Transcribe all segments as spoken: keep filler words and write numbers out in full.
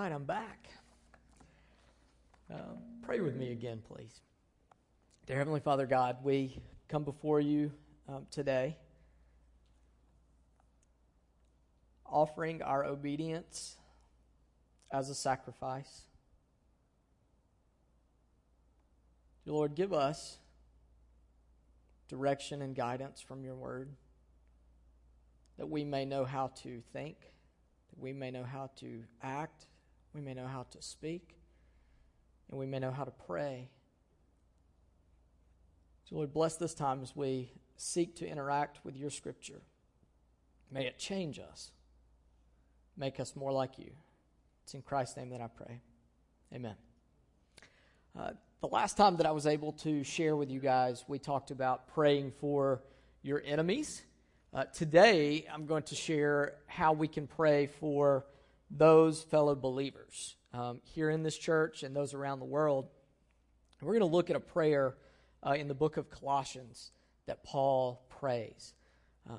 right, I'm back. Uh, pray with me again, please. Dear Heavenly Father God, we come before you um, today, offering our obedience as a sacrifice. Dear Lord, give us direction and guidance from your word, that we may know how to think, that we may know how to act, we may know how to speak, and we may know how to pray. So Lord, bless this time as we seek to interact with your scripture. May it change us, make us more like you. It's in Christ's name that I pray. Amen. Uh, the last time that I was able to share with you guys, we talked about praying for your enemies. Uh, today, I'm going to share how we can pray for those fellow believers um, here in this church and those around the world. We're going to look at a prayer uh, in the book of Colossians that Paul prays. Uh,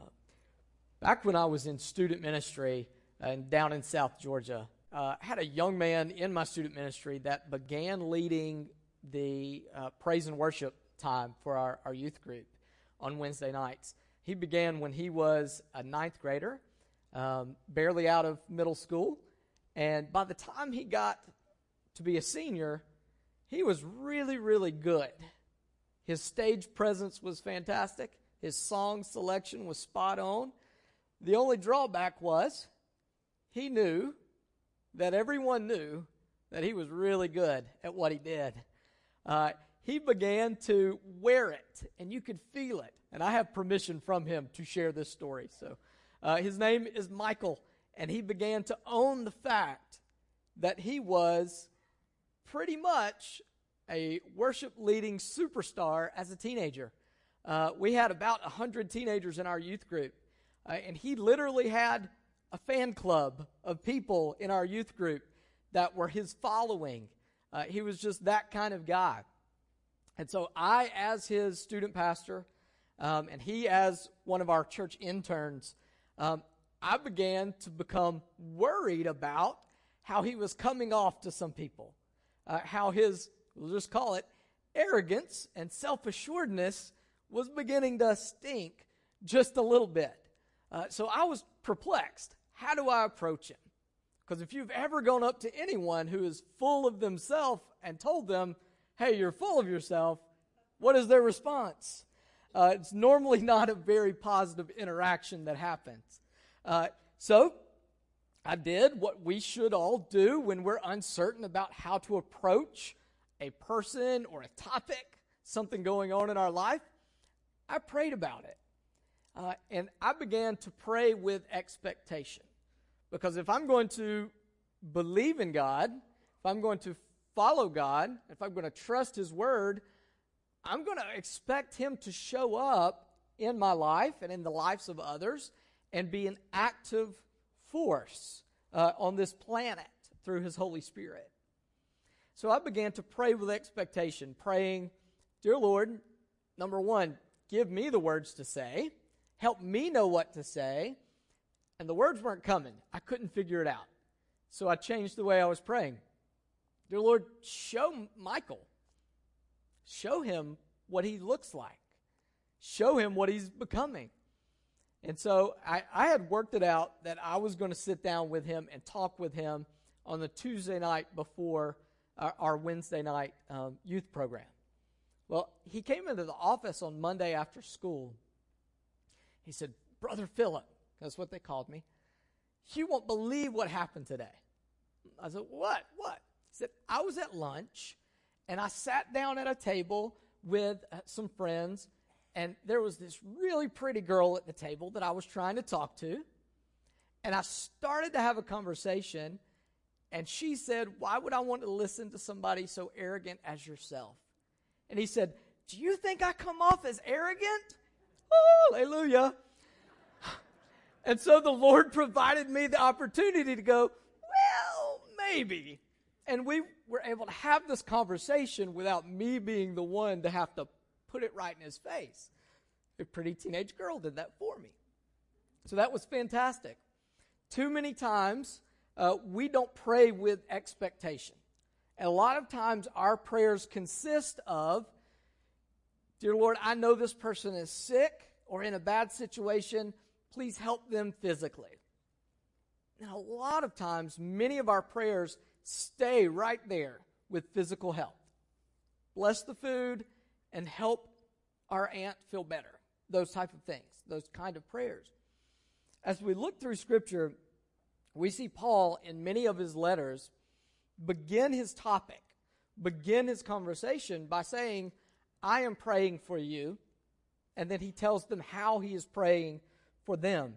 back when I was in student ministry and down in South Georgia, uh, I had a young man in my student ministry that began leading the uh, praise and worship time for our, our youth group on Wednesday nights. He began when he was a ninth grader, um, barely out of middle school, and by the time he got to be a senior, he was really, really good. His stage presence was fantastic. His song selection was spot on. The only drawback was he knew that everyone knew that he was really good at what he did. Uh, he began to wear it, and you could feel it. And I have permission from him to share this story. So uh, his name is Michael, and he began to own the fact that he was pretty much a worship-leading superstar as a teenager. Uh, we had about one hundred teenagers in our youth group, uh, and he literally had a fan club of people in our youth group that were his following. Uh, he was just that kind of guy. And so I, as his student pastor, um, and he as one of our church interns, um, I began to become worried about how he was coming off to some people, uh, how his, we'll just call it, arrogance and self-assuredness was beginning to stink just a little bit. Uh, so I was perplexed. How do I approach him? Because if you've ever gone up to anyone who is full of themselves and told them, hey, you're full of yourself, what is their response? Uh, it's normally not a very positive interaction that happens. Uh, so I did what we should all do when we're uncertain about how to approach a person or a topic, something going on in our life. I prayed about it. Uh, and I began to pray with expectation. Because if I'm going to believe in God, if I'm going to follow God, if I'm going to trust His Word, I'm going to expect Him to show up in my life and in the lives of others and be an active force uh, on this planet through His Holy Spirit. So I began to pray with expectation, praying, Dear Lord, number one, give me the words to say, help me know what to say, and the words weren't coming. I couldn't figure it out. So I changed the way I was praying. Dear Lord, show Michael. Show him what he looks like. Show him what he's becoming. And so I, I had worked it out that I was going to sit down with him and talk with him on the Tuesday night before our, our Wednesday night um, youth program. Well, he came into the office on Monday after school. He said, Brother Philip, that's what they called me, you won't believe what happened today. I said, what? What? He said, I was at lunch, and I sat down at a table with uh, some friends, and there was this really pretty girl at the table that I was trying to talk to, and I started to have a conversation, and she said, why would I want to listen to somebody so arrogant as yourself? And he said, do you think I come off as arrogant? Oh, hallelujah. And so the Lord provided me the opportunity to go, well, maybe. And we were able to have this conversation without me being the one to have to put it right in his face. A pretty teenage girl did that for me. So that was fantastic. Too many times uh, we don't pray with expectation. And a lot of times our prayers consist of, dear Lord, I know this person is sick or in a bad situation. Please help them physically. And a lot of times, many of our prayers stay right there with physical health. Bless the food and help our aunt feel better. Those type of things, those kind of prayers. As we look through Scripture, we see Paul in many of his letters begin his topic, begin his conversation by saying, I am praying for you. And then he tells them how he is praying for them.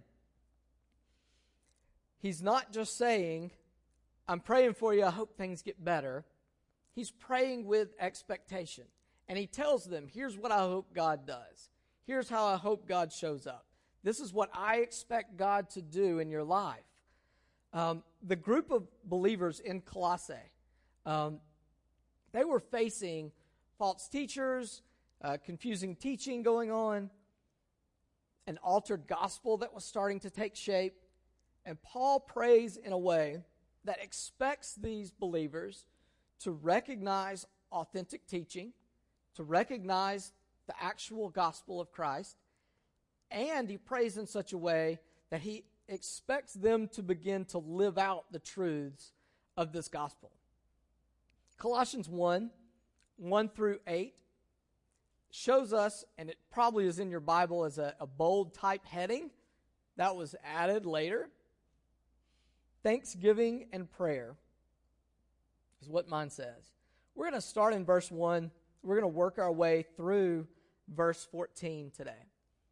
He's not just saying, I'm praying for you, I hope things get better. He's praying with expectation. And he tells them, here's what I hope God does. Here's how I hope God shows up. This is what I expect God to do in your life. Um, the group of believers in Colossae, um, they were facing false teachers, uh, confusing teaching going on, an altered gospel that was starting to take shape. And Paul prays in a way that expects these believers to recognize authentic teaching, to recognize the actual gospel of Christ, and he prays in such a way that he expects them to begin to live out the truths of this gospel. Colossians one, one through eight shows us, and it probably is in your Bible as a, a bold type heading that was added later. Thanksgiving and prayer is what mine says. We're going to start in verse one. We're going to work our way through verse fourteen today.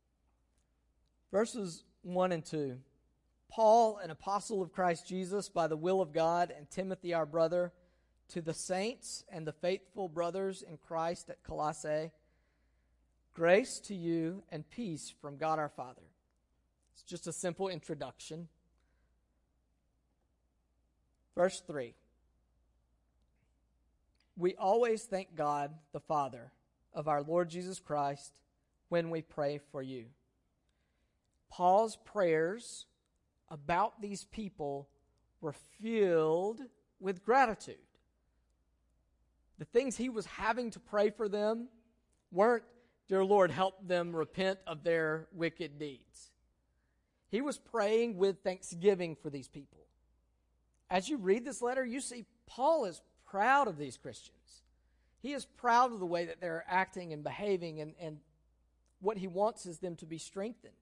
Verses one and two. Paul, an apostle of Christ Jesus, by the will of God, and Timothy, our brother, to the saints and the faithful brothers in Christ at Colossae, grace to you and peace from God our Father. It's just a simple introduction. Verse three. We always thank God, the Father of our Lord Jesus Christ, when we pray for you. Paul's prayers about these people were filled with gratitude. The things he was having to pray for them weren't, dear Lord, help them repent of their wicked deeds. He was praying with thanksgiving for these people. As you read this letter, you see Paul is proud of these Christians. He is proud of the way that they're acting and behaving, and, and what he wants is them to be strengthened.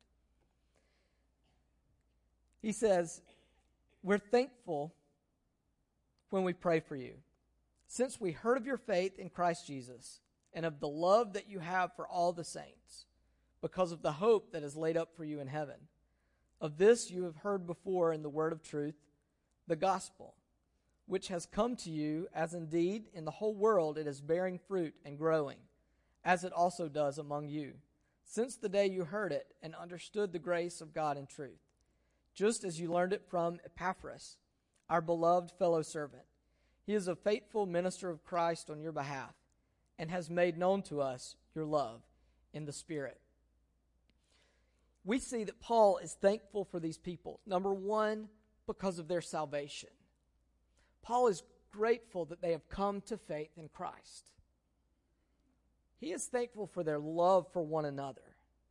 He says, we're thankful when we pray for you, since we heard of your faith in Christ Jesus and of the love that you have for all the saints, because of the hope that is laid up for you in heaven. Of this you have heard before in the word of truth, the gospel, which has come to you, as indeed in the whole world it is bearing fruit and growing, as it also does among you, since the day you heard it and understood the grace of God in truth, just as you learned it from Epaphras, our beloved fellow servant. He is a faithful minister of Christ on your behalf, and has made known to us your love in the Spirit. We see that Paul is thankful for these people. Number one, because of their salvation. Paul is grateful that they have come to faith in Christ. He is thankful for their love for one another.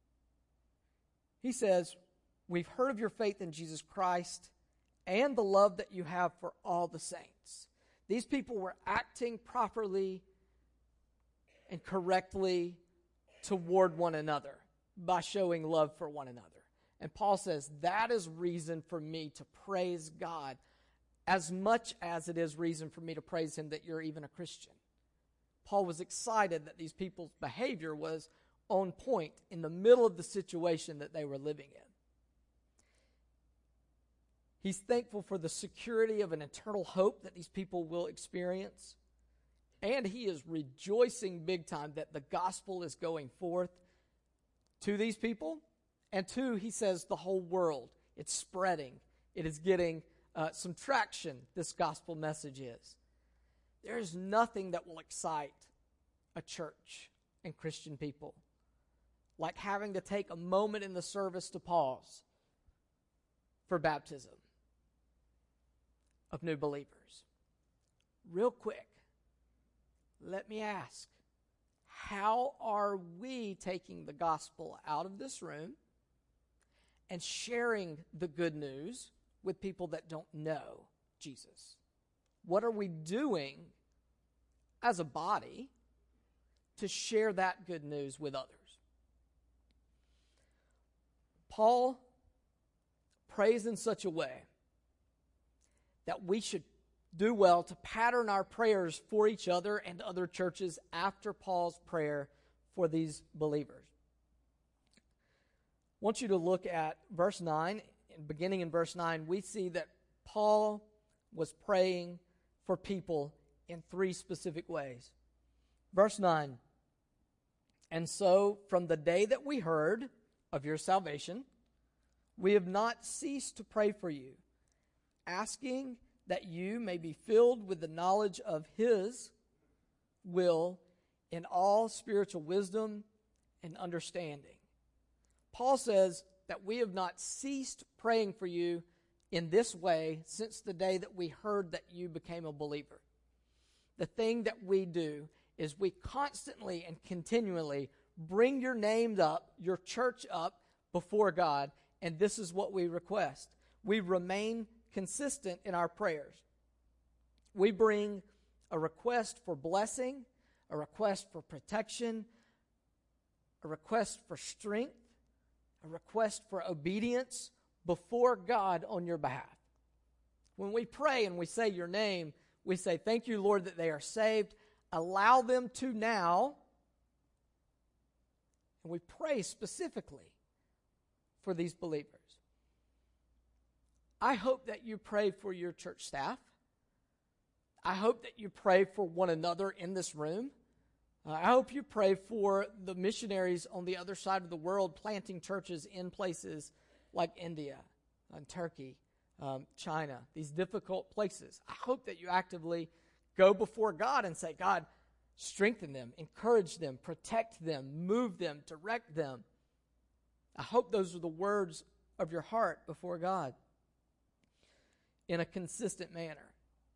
He says, we've heard of your faith in Jesus Christ and the love that you have for all the saints. These people were acting properly and correctly toward one another by showing love for one another. And Paul says, that is reason for me to praise God as much as it is reason for me to praise him that you're even a Christian. Paul was excited that these people's behavior was on point in the middle of the situation that they were living in. He's thankful for the security of an eternal hope that these people will experience. And he is rejoicing big time that the gospel is going forth to these people. And two, he says the whole world. It's spreading. It is getting uh, some traction, this gospel message is. There is nothing that will excite a church and Christian people like having to take a moment in the service to pause for baptism. of new believers. Real quick, let me ask, how are we taking the gospel out of this room and sharing the good news with people that don't know Jesus? What are we doing as a body to share that good news with others? Paul prays in such a way that we should do well to pattern our prayers for each other and other churches after Paul's prayer for these believers. I want you to look at verse nine. Beginning in verse nine, we see that Paul was praying for people in three specific ways. Verse nine, and so from the day that we heard of your salvation, we have not ceased to pray for you, asking that you may be filled with the knowledge of His will in all spiritual wisdom and understanding. Paul says that we have not ceased praying for you in this way since the day that we heard that you became a believer. The thing that we do is we constantly and continually bring your name up, your church up before God, and this is what we request. We remain consistent in our prayers. We bring a request for blessing, a request for protection, a request for strength, a request for obedience before God on your behalf. When we pray and we say your name, we say, thank you, Lord, that they are saved. Allow them to now. And we pray specifically for these believers. I hope that you pray for your church staff. I hope that you pray for one another in this room. Uh, I hope you pray for the missionaries on the other side of the world planting churches in places like India and Turkey, um, China, these difficult places. I hope that you actively go before God and say, God, strengthen them, encourage them, protect them, move them, direct them. I hope those are the words of your heart before God in a consistent manner.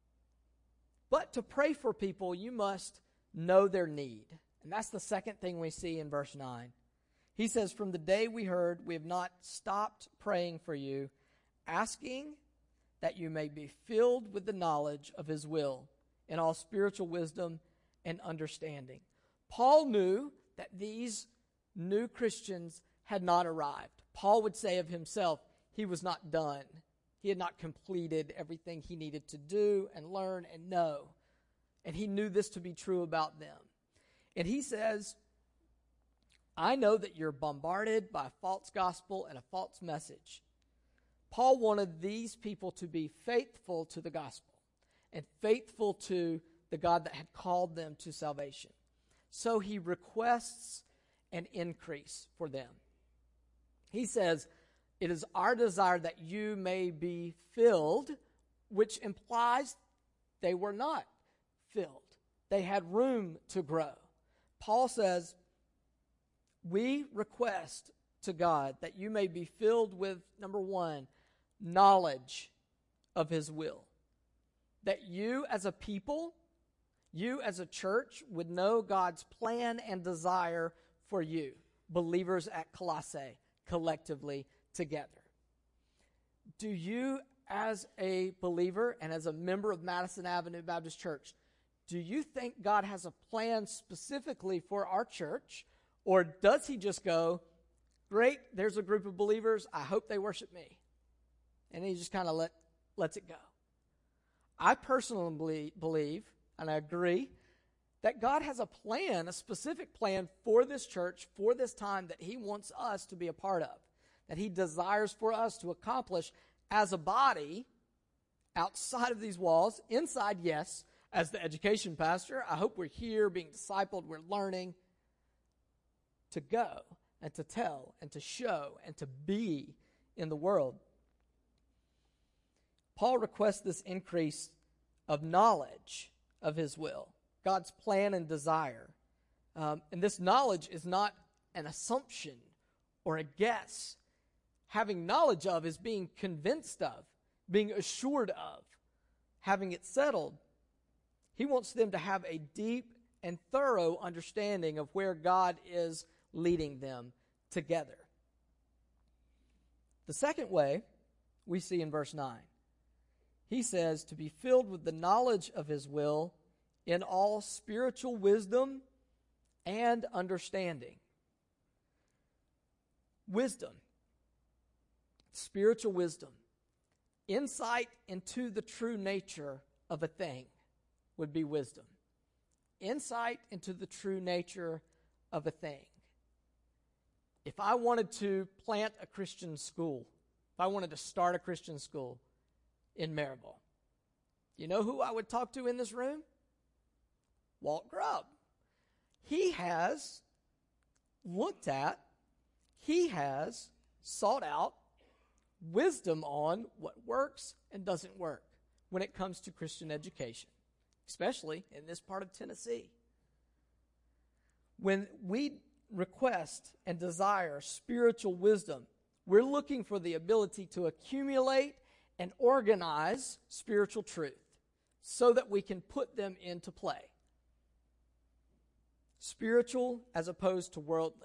But to pray for people, you must know their need. And that's the second thing we see in verse nine. He says, from the day we heard, we have not stopped praying for you, asking that you may be filled with the knowledge of His will in all spiritual wisdom and understanding. Paul knew that these new Christians had not arrived. Paul would say of himself, he was not done. He had not completed everything he needed to do and learn and know. And he knew this to be true about them. And he says, I know that you're bombarded by a false gospel and a false message. Paul wanted these people to be faithful to the gospel and faithful to the God that had called them to salvation. So he requests an increase for them. He says, it is our desire that you may be filled, which implies they were not filled. They had room to grow. Paul says, we request to God that you may be filled with, number one, knowledge of His will. That you as a people, you as a church would know God's plan and desire for you, believers at Colossae, collectively together. Do you as a believer and as a member of Madison Avenue Baptist Church, do you think God has a plan specifically for our church? Or does He just go, great, there's a group of believers, I hope they worship me. And He just kind of let lets it go. I personally believe, and I agree, that God has a plan, a specific plan for this church, for this time that He wants us to be a part of, that He desires for us to accomplish as a body outside of these walls. Inside, yes, as the education pastor, I hope we're here being discipled, we're learning to go and to tell and to show and to be in the world. Paul requests this increase of knowledge of His will, God's plan and desire. Um, and this knowledge is not an assumption or a guess. Having knowledge of is being convinced of, being assured of. having it settled, he wants them to have a deep and thorough understanding of where God is leading them together. The second way we see in verse nine, he says to be filled with the knowledge of his will in all spiritual wisdom and understanding. Wisdom, spiritual wisdom, insight into the true nature of a thing would be wisdom. Insight into the true nature of a thing. If I wanted to plant a Christian school, if I wanted to start a Christian school in Maryville, you know who I would talk to in this room? Walt Grubb. He has looked at, he has sought out wisdom on what works and doesn't work when it comes to Christian education, especially in this part of Tennessee. When we request and desire spiritual wisdom, we're looking for the ability to accumulate and organize spiritual truth so that we can put them into play. Spiritual as opposed to worldly.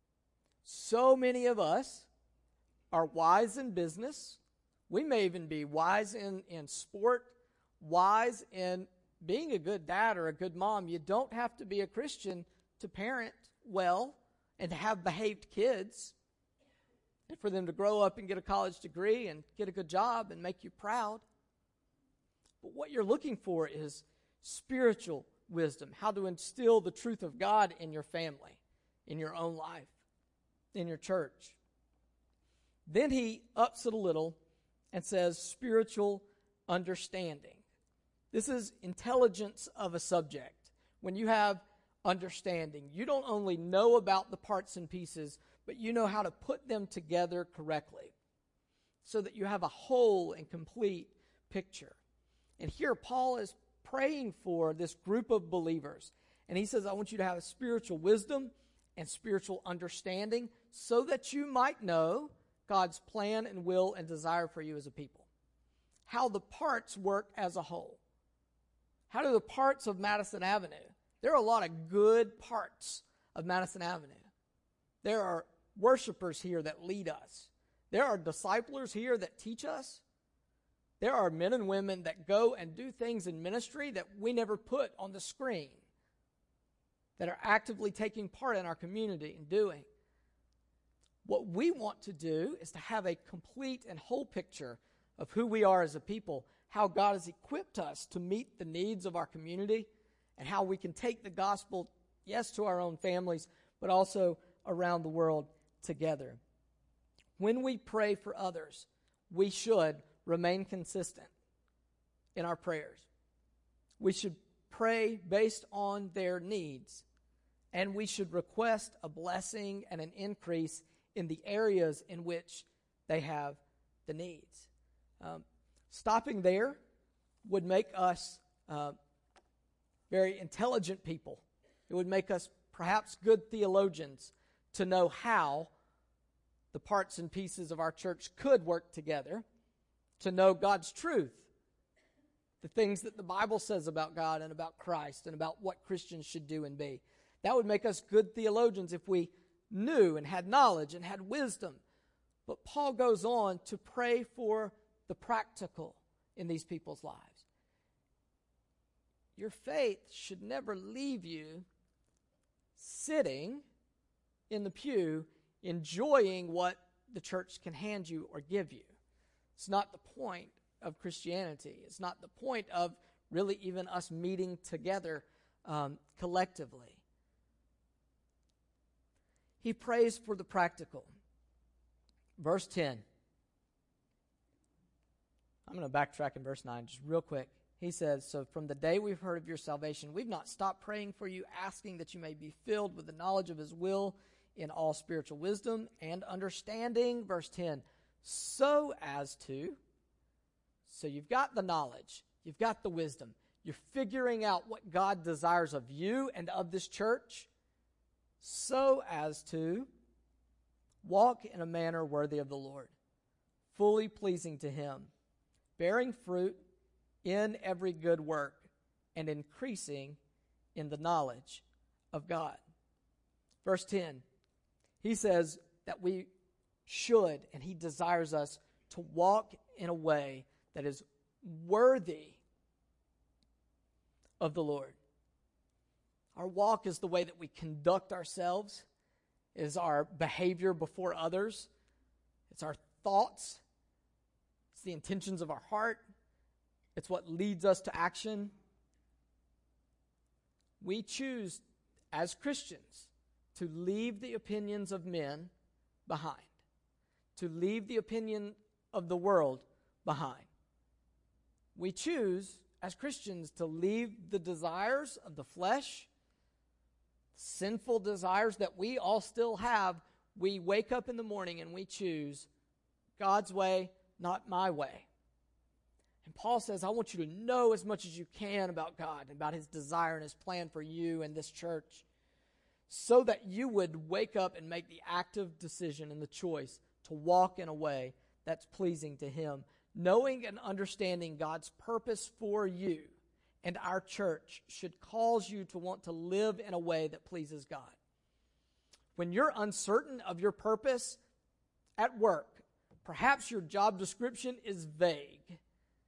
So many of us are wise in business. We may even be wise in, in sport, wise in being a good dad or a good mom. You don't have to be a Christian to parent well and to have behaved kids and for them to grow up and get a college degree and get a good job and make you proud. But what you're looking for is spiritual wisdom, how to instill the truth of God in your family, in your own life, in your church. Then he ups it a little and says spiritual understanding. This is intelligence of a subject. When you have understanding, you don't only know about the parts and pieces, but you know how to put them together correctly so that you have a whole and complete picture. And here Paul is praying for this group of believers. And he says, I want you to have a spiritual wisdom and spiritual understanding so that you might know God's plan and will and desire for you as a people. How the parts work as a whole. How do the parts of Madison Avenue? There are a lot of good parts of Madison Avenue. There are worshipers here that lead us. There are disciplers here that teach us. There are men and women that go and do things in ministry that we never put on the screen, that are actively taking part in our community and doing. What we want to do is to have a complete and whole picture of who we are as a people, how God has equipped us to meet the needs of our community, and how we can take the gospel, yes, to our own families, but also around the world together. When we pray for others, we should remain consistent in our prayers. We should pray based on their needs, and we should request a blessing and an increase in the areas in which they have the needs. Um, stopping there would make us uh, very intelligent people. It would make us perhaps good theologians to know how the parts and pieces of our church could work together, to know God's truth, the things that the Bible says about God and about Christ and about what Christians should do and be. That would make us good theologians if we knew and had knowledge and had wisdom. But Paul goes on to pray for the practical in these people's lives. Your faith should never leave you sitting in the pew enjoying what the church can hand you or give you. It's not the point of Christianity. It's not the point of really even us meeting together um, collectively. He prays for the practical. Verse ten. I'm going to backtrack in verse nine just real quick. He says, so from the day we've heard of your salvation, we've not stopped praying for you, asking that you may be filled with the knowledge of his will in all spiritual wisdom and understanding. Verse ten, so as to, so you've got the knowledge, you've got the wisdom, you're figuring out what God desires of you and of this church, so as to walk in a manner worthy of the Lord, fully pleasing to him, bearing fruit in every good work and increasing in the knowledge of God. Verse ten, he says that we should, and he desires us to walk in a way that is worthy of the Lord. Our walk is the way that we conduct ourselves, is our behavior before others. It's our thoughts. It's the intentions of our heart. It's what leads us to action. We choose, as Christians, to leave the opinions of men behind, to leave the opinion of the world behind. We choose, as Christians, to leave the desires of the flesh, sinful desires that we all still have. We wake up in the morning and we choose God's way, not my way. And Paul says, I want you to know as much as you can about God, about his desire and his plan for you and this church, so that you would wake up and make the active decision and the choice to walk in a way that's pleasing to him, knowing and understanding God's purpose for you and our church should cause you to want to live in a way that pleases God. When you're uncertain of your purpose at work, perhaps your job description is vague,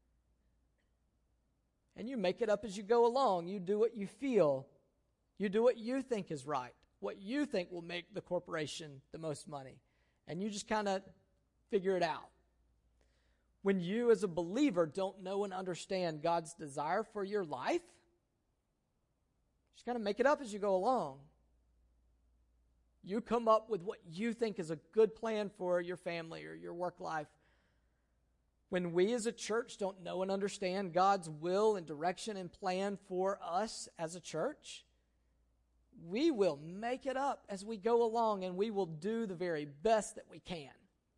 and you make it up as you go along. You do what you feel. You do what you think is right, what you think will make the corporation the most money, and you just kind of figure it out. When you as a believer don't know and understand God's desire for your life, just kind of make it up as you go along. You come up with what you think is a good plan for your family or your work life. When we as a church don't know and understand God's will and direction and plan for us as a church, we will make it up as we go along, and we will do the very best that we can.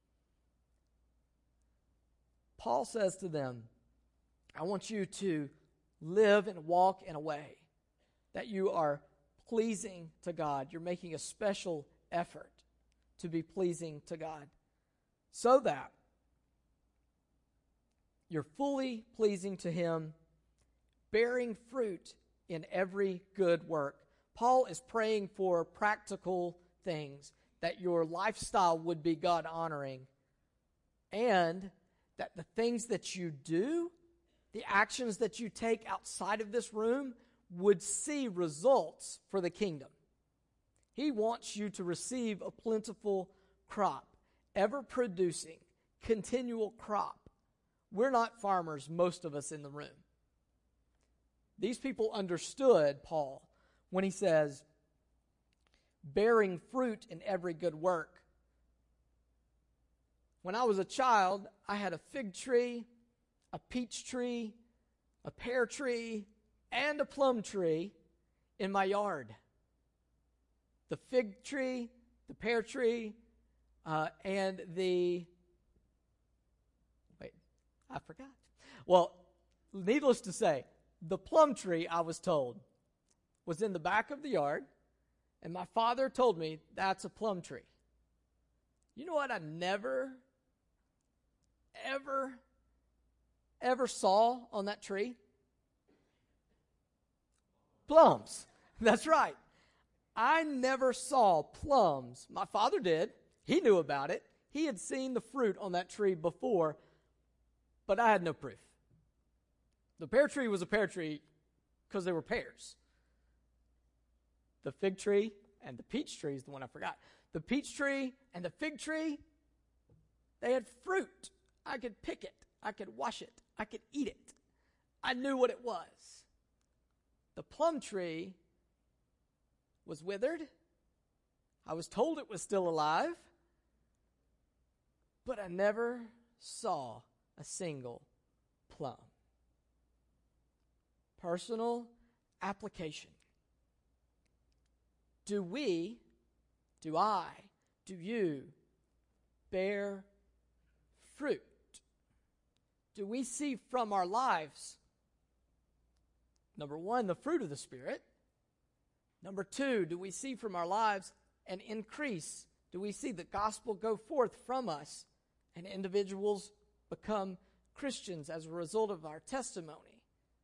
Paul says to them, I want you to live and walk in a way that you are pleasing to God. You're making a special effort to be pleasing to God, so that you're fully pleasing to him, bearing fruit in every good work. Paul is praying for practical things, that your lifestyle would be God-honoring, and that the things that you do, the actions that you take outside of this room, would see results for the kingdom. He wants you to receive a plentiful crop, ever-producing, continual crop. We're not farmers, most of us in the room. These people understood Paul when he says, bearing fruit in every good work. When I was a child, I had a fig tree, a peach tree, a pear tree, and a plum tree in my yard. The fig tree, the pear tree, uh, and the... Wait, I forgot. Well, needless to say, the plum tree, I was told, was in the back of the yard, and my father told me that's a plum tree. You know what I never... ever, ever saw on that tree? Plums. That's right. I never saw plums. My father did. He knew about it. He had seen the fruit on that tree before, but I had no proof. The pear tree was a pear tree because they were pears. The fig tree and the peach tree is the one I forgot. The peach tree and the fig tree, they had fruit. I could pick it. I could wash it. I could eat it. I knew what it was. The plum tree was withered. I was told it was still alive, but I never saw a single plum. Personal application. Do we, do I, do you bear fruit? Do we see from our lives, number one, the fruit of the Spirit? Number two, do we see from our lives an increase? Do we see the gospel go forth from us and individuals become Christians as a result of our testimony.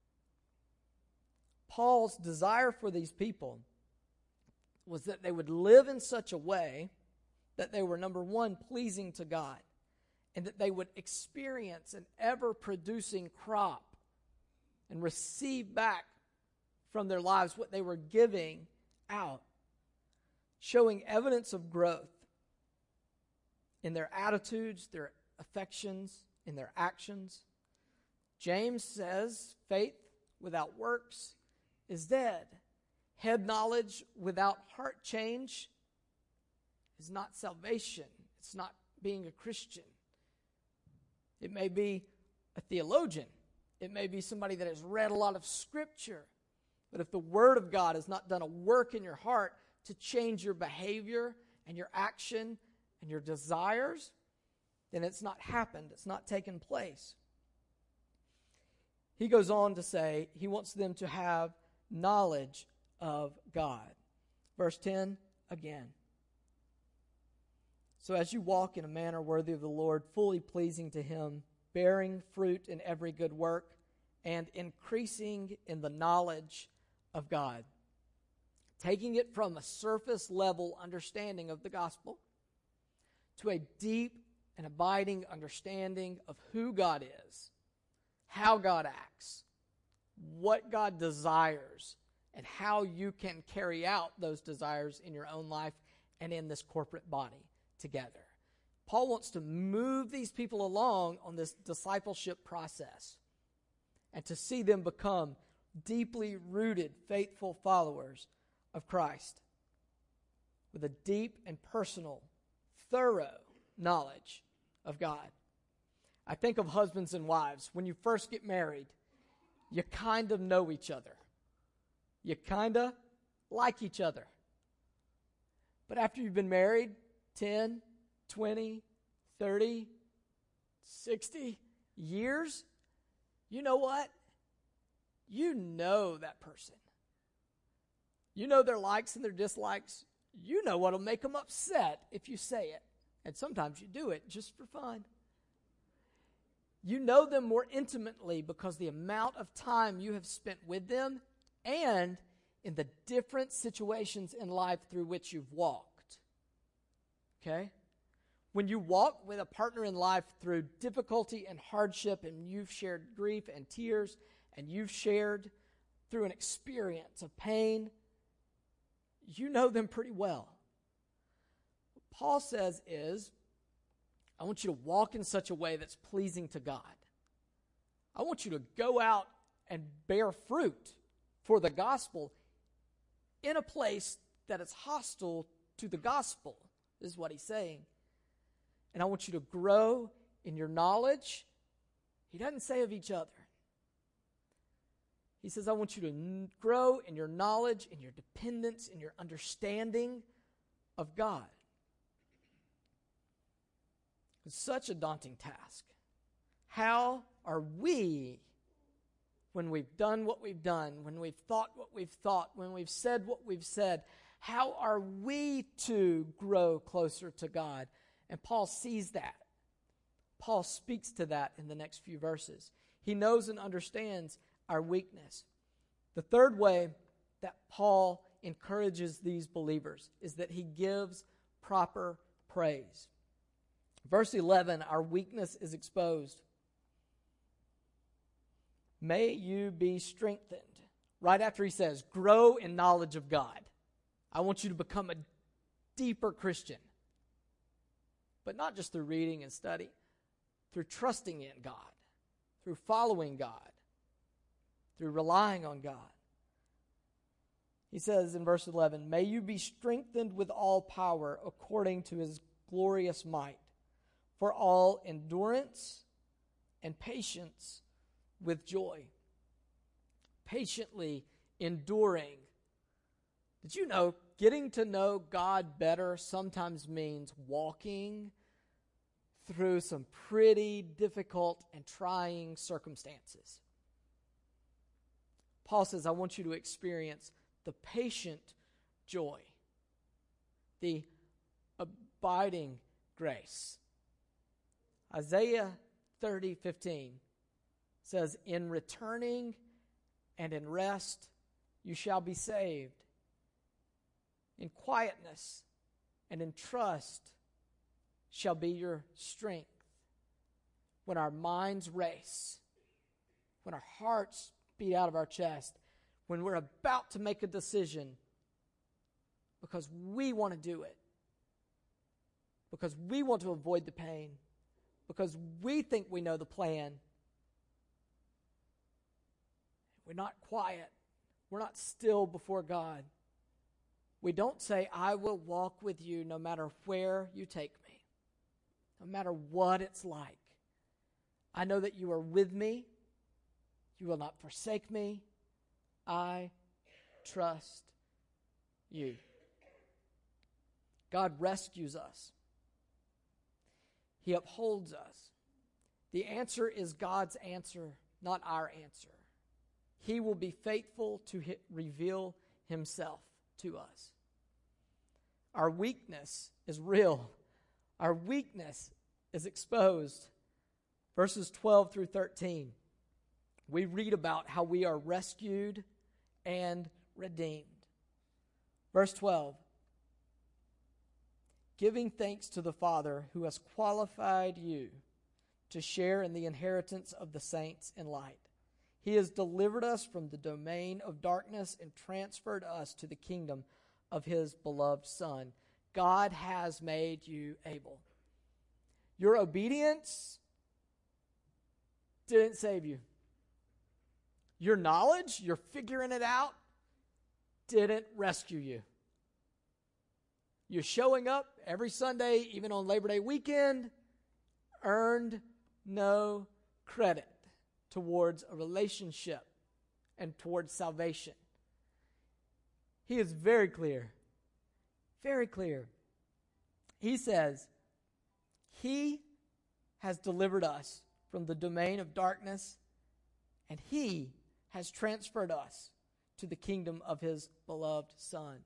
Paul's desire for these people was that they would live in such a way that they were, number one, pleasing to God, and that they would experience an ever-producing crop and receive back from their lives what they were giving out, showing evidence of growth in their attitudes, their affections, in their actions. James says faith without works is dead. Head knowledge without heart change is not salvation. It's not being a Christian. It may be a theologian. It may be somebody that has read a lot of Scripture. But if the Word of God has not done a work in your heart to change your behavior and your action and your desires, then it's not happened. It's not taken place. He goes on to say he wants them to have knowledge of God. Verse ten again. So as you walk in a manner worthy of the Lord, fully pleasing to Him, bearing fruit in every good work, and increasing in the knowledge of God. Taking it from a surface level understanding of the gospel to a deep and abiding understanding of who God is, how God acts, what God desires, and how you can carry out those desires in your own life and in this corporate body together. Paul wants to move these people along on this discipleship process and to see them become deeply rooted, faithful followers of Christ with a deep and personal, thorough knowledge of God. I think of husbands and wives. When you first get married, you kind of know each other. You kind of like each other. But after you've been married ten, twenty, thirty, sixty years, you know what? You know that person. You know their likes and their dislikes. You know what'll make them upset if you say it. And sometimes you do it just for fun. You know them more intimately because the amount of time you have spent with them and in the different situations in life through which you've walked. Okay? When you walk with a partner in life through difficulty and hardship, and you've shared grief and tears, and you've shared through an experience of pain, you know them pretty well. What Paul says is, I want you to walk in such a way that's pleasing to God. I want you to go out and bear fruit for the gospel in a place that is hostile to the gospel, is what he's saying. And I want you to grow in your knowledge. He doesn't say of each other. He says, I want you to n- grow in your knowledge, in your dependence, in your understanding of God. It's such a daunting task. How are we, when we've done what we've done, when we've thought what we've thought, when we've said what we've said, how are we to grow closer to God? And Paul sees that. Paul speaks to that in the next few verses. He knows and understands our weakness. The third way that Paul encourages these believers is that he gives proper praise. Verse eleven, our weakness is exposed. May you be strengthened. Right after he says, grow in knowledge of God. I want you to become a deeper Christian. But not just through reading and study, through trusting in God, through following God, through relying on God. He says in verse eleven, may you be strengthened with all power according to his glorious might, for all endurance and patience with joy. Patiently enduring. Did you know getting to know God better sometimes means walking through some pretty difficult and trying circumstances? Paul says, I want you to experience the patient joy, the abiding grace. Isaiah thirty fifteen says, in returning and in rest you shall be saved. In quietness and in trust shall be your strength. When our minds race, when our hearts beat out of our chest, when we're about to make a decision because we want to do it, because we want to avoid the pain, because we think we know the plan, we're not quiet. We're not still before God. We don't say, I will walk with you no matter where you take me, no matter what it's like. I know that you are with me. You will not forsake me. I trust you. God rescues us. He upholds us. The answer is God's answer, not our answer. He will be faithful to hit, reveal himself to us. Our weakness is real. Our weakness is exposed. Verses twelve through thirteen, we read about how we are rescued and redeemed. Verse twelve, giving thanks to the Father who has qualified you to share in the inheritance of the saints in light. He has delivered us from the domain of darkness and transferred us to the kingdom of his beloved Son. God has made you able. Your obedience didn't save you. Your knowledge, your figuring it out, didn't rescue you. You're showing up every Sunday, even on Labor Day weekend, earned no credit towards a relationship and towards salvation. He is very clear. Very clear. He says, he has delivered us from the domain of darkness, and he has transferred us to the kingdom of his beloved Son.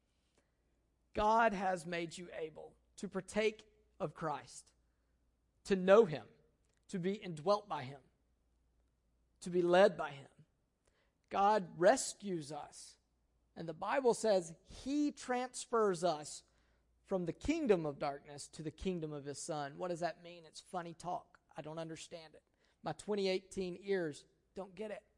God has made you able to partake of Christ, to know him, to be indwelt by him, to be led by him. God rescues us. And the Bible says he transfers us from the kingdom of darkness to the kingdom of his Son. What does that mean? It's funny talk. I don't understand it. My twenty eighteen ears don't get it.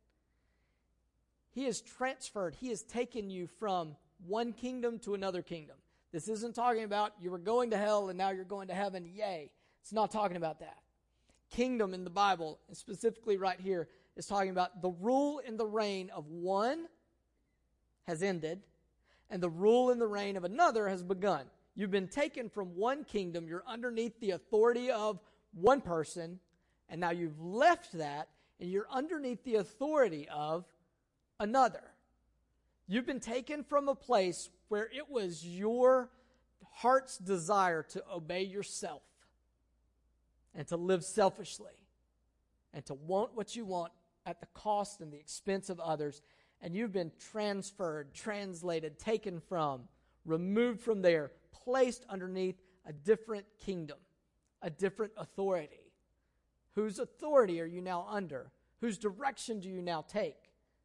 He has transferred, he has taken you from one kingdom to another kingdom. This isn't talking about you were going to hell and now you're going to heaven. Yay. It's not talking about that. Kingdom in the Bible, and specifically right here, is talking about the rule and the reign of one has ended, and the rule and the reign of another has begun. You've been taken from one kingdom, you're underneath the authority of one person, and now you've left that, and you're underneath the authority of another. You've been taken from a place where it was your heart's desire to obey yourself and to live selfishly and to want what you want at the cost and the expense of others. And you've been transferred, translated, taken from, removed from there, placed underneath a different kingdom, a different authority. Whose authority are you now under? Whose direction do you now take?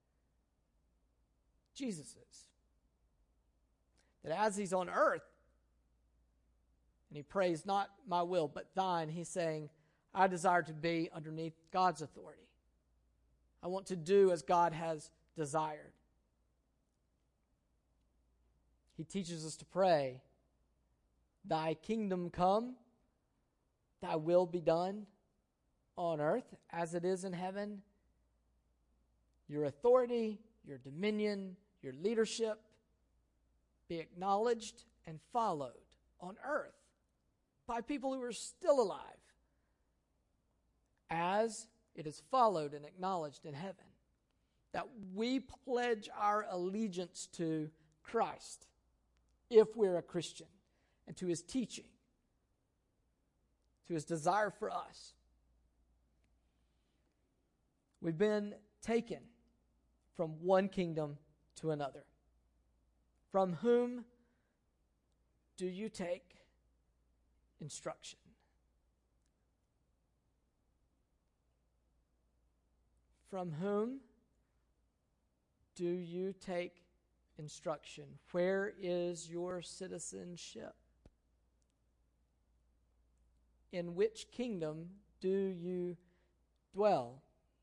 Jesus's. That as he's on earth, and he prays, not my will, but thine, he's saying, I desire to be underneath God's authority. I want to do as God has desired. He teaches us to pray, thy kingdom come, thy will be done on earth as it is in heaven. Your authority, your dominion, your leadership be acknowledged and followed on earth by people who are still alive as it is followed and acknowledged in heaven. That we pledge our allegiance to Christ if we're a Christian, and to his teaching, to his desire for us. We've been taken from one kingdom to another. From whom do you take instruction? From whom do you take instruction? Where is your citizenship? In which kingdom do you dwell?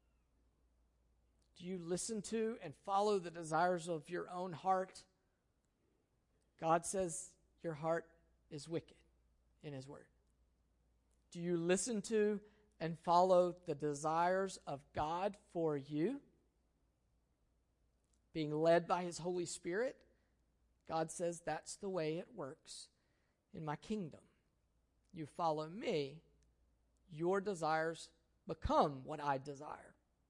Do you listen to and follow the desires of your own heart? God says your heart is wicked in His Word. Do you listen to and follow the desires of God for you? Being led by His Holy Spirit, God says that's the way it works in my kingdom. You follow me, your desires become what I desire.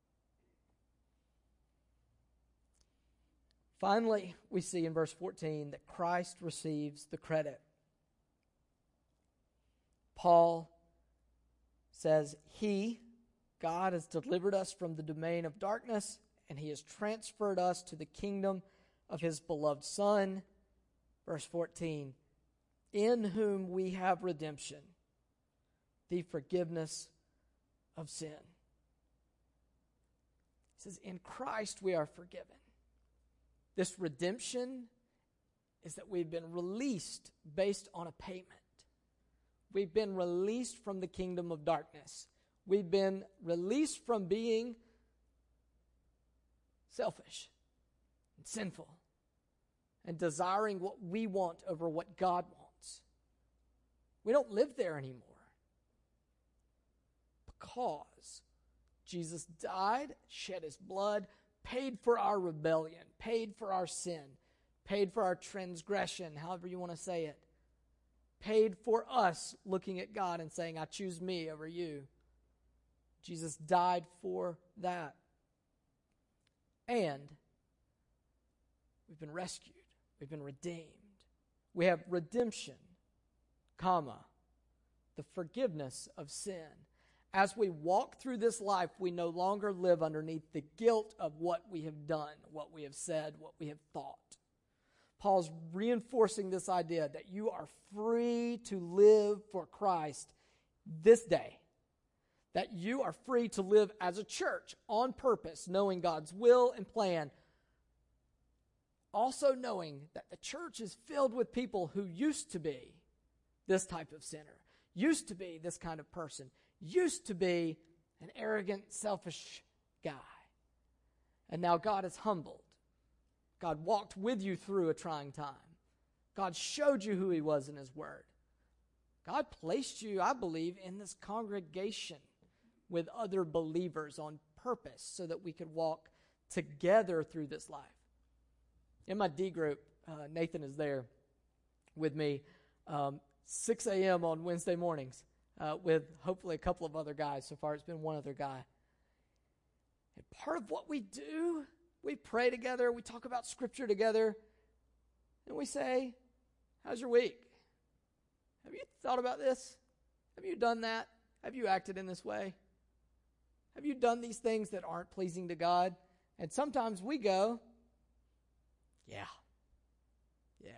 Finally, we see in verse fourteen that Christ receives the credit. Paul says, He, God, has delivered us from the domain of darkness, and He has transferred us to the kingdom of His beloved Son. Verse fourteen, in whom we have redemption, the forgiveness of sin. He says, in Christ we are forgiven. This redemption is that we've been released based on a payment. We've been released from the kingdom of darkness. We've been released from being selfish and sinful and desiring what we want over what God wants. We don't live there anymore because Jesus died, shed His blood, paid for our rebellion, paid for our sin, paid for our transgression, however you want to say it. Paid for us looking at God and saying, I choose me over you. Jesus died for that. And we've been rescued. We've been redeemed. We have redemption, comma, the forgiveness of sin. As we walk through this life, we no longer live underneath the guilt of what we have done, what we have said, what we have thought. Paul's reinforcing this idea that you are free to live for Christ this day. That you are free to live as a church on purpose, knowing God's will and plan. Also knowing that the church is filled with people who used to be this type of sinner, used to be this kind of person, used to be an arrogant, selfish guy. And now God is humbled. God walked with you through a trying time. God showed you who He was in His Word. God placed you, I believe, in this congregation with other believers on purpose so that we could walk together through this life. In my D group, uh, Nathan is there with me, um, six a.m. on Wednesday mornings uh, with hopefully a couple of other guys. So far it's been one other guy. And part of what we do, we pray together, we talk about Scripture together, and we say, how's your week? Have you thought about this? Have you done that? Have you acted in this way? Have you done these things that aren't pleasing to God? And sometimes we go, yeah, yeah.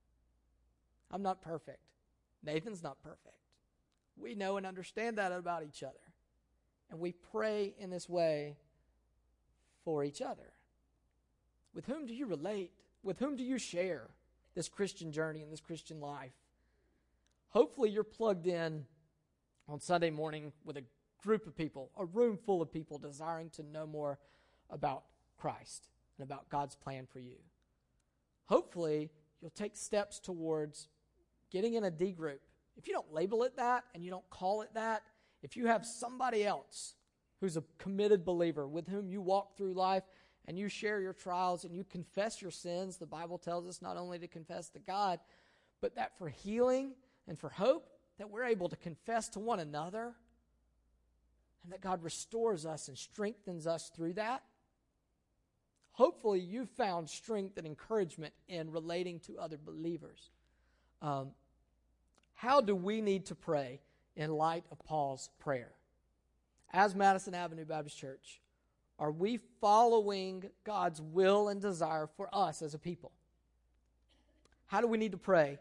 I'm not perfect. Nathan's not perfect. We know and understand that about each other. And we pray in this way for each other. With whom do you relate? With whom do you share this Christian journey and this Christian life? Hopefully you're plugged in on Sunday morning with a group of people, a room full of people desiring to know more about Christ and about God's plan for you. Hopefully you'll take steps towards getting in a D group. If you don't label it that and you don't call it that, if you have somebody else who's a committed believer with whom you walk through life and you share your trials and you confess your sins, the Bible tells us not only to confess to God, but that for healing and for hope, that we're able to confess to one another and that God restores us and strengthens us through that. Hopefully you've found strength and encouragement in relating to other believers. Um, how do we need to pray in light of Paul's prayer? As Madison Avenue Baptist Church, are we following God's will and desire for us as a people? How do we need to pray?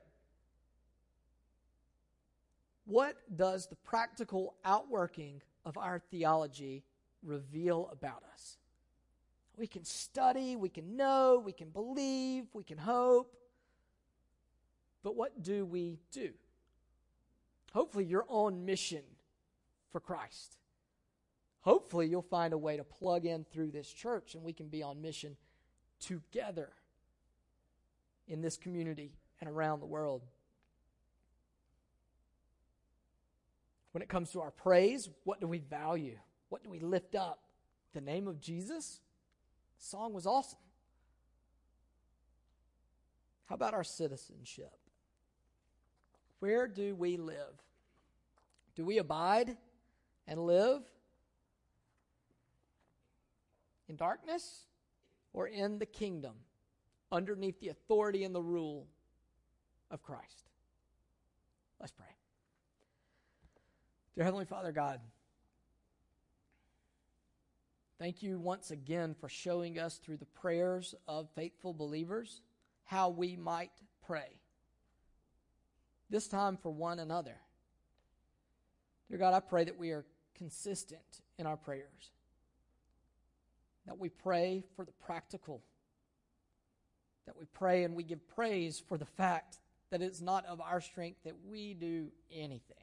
What does the practical outworking of our theology reveal about us. We can study, we can know, we can believe, we can hope. But what do we do? Hopefully you're on mission for Christ. Hopefully you'll find a way to plug in through this church and we can be on mission together in this community and around the world. When it comes to our praise, what do we value? What do we lift up? The name of Jesus? The song was awesome. How about our citizenship? Where do we live? Do we abide and live in darkness or in the kingdom underneath the authority and the rule of Christ? Let's pray. Dear Heavenly Father God, thank you once again for showing us through the prayers of faithful believers how we might pray. This time for one another. Dear God, I pray that we are consistent in our prayers. That we pray for the practical. That we pray and we give praise for the fact that it's not of our strength that we do anything.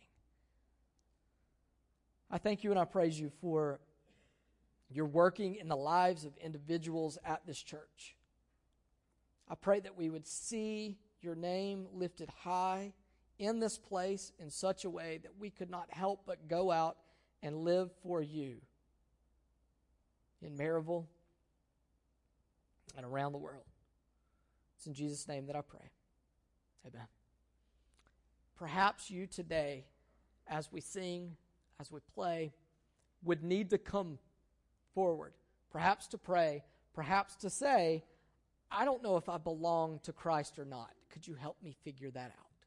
I thank you and I praise you for your working in the lives of individuals at this church. I pray that we would see your name lifted high in this place in such a way that we could not help but go out and live for you in Maryville and around the world. It's in Jesus' name that I pray. Amen. Perhaps you today, as we sing, as we play, would need to come forward, perhaps to pray, perhaps to say, I don't know if I belong to Christ or not. Could you help me figure that out?